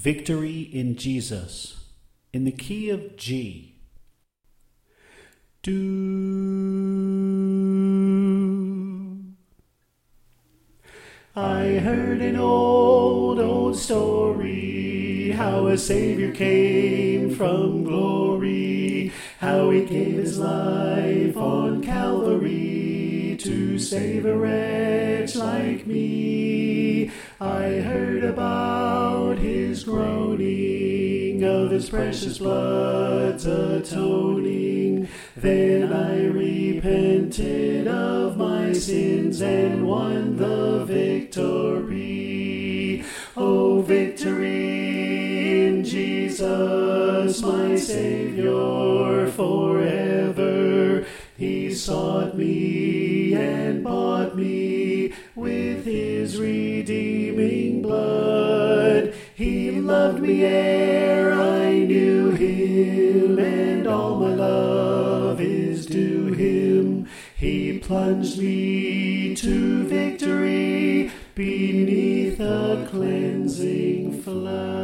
Victory in Jesus, in the key of G. Do. I heard an old story, how a Savior came from glory, how he gave his life on Calvary to save a wretch like me. I heard about his groaning, of his precious blood's atoning. Then I repented of my sins and won the victory. Oh, victory in Jesus, my Savior forever. He sought me and bought me with his redeeming blood. He loved me ere I knew him, and all my love is due him. He plunged me to victory beneath a cleansing flood.